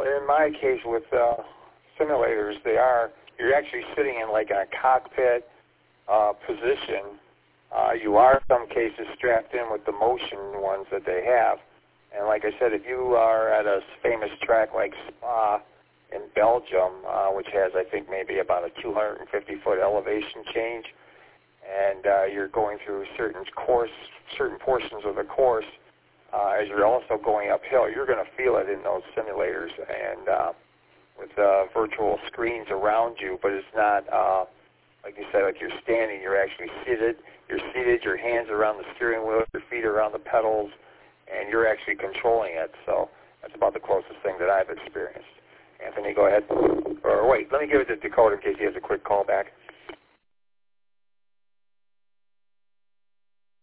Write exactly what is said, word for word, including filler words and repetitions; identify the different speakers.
Speaker 1: Well, in my case with uh, simulators, they are, you're actually sitting in like a cockpit uh, position. Uh, you are in some cases strapped in with the motion ones that they have. And like I said, if you are at a famous track like Spa in Belgium, uh, which has, I think, maybe about a two hundred fifty foot elevation change, and uh, you're going through certain course, certain portions of the course, uh, as you're also going uphill, you're going to feel it in those simulators and uh, with uh, virtual screens around you, but it's not, uh, like you said, like you're standing, you're actually seated, you're seated, your hands are around the steering wheel, your feet are around the pedals, and you're actually controlling it. So that's about the closest thing that I've experienced. Anthony, go ahead. Or wait, let me give it to Dakota in case he has a quick call back.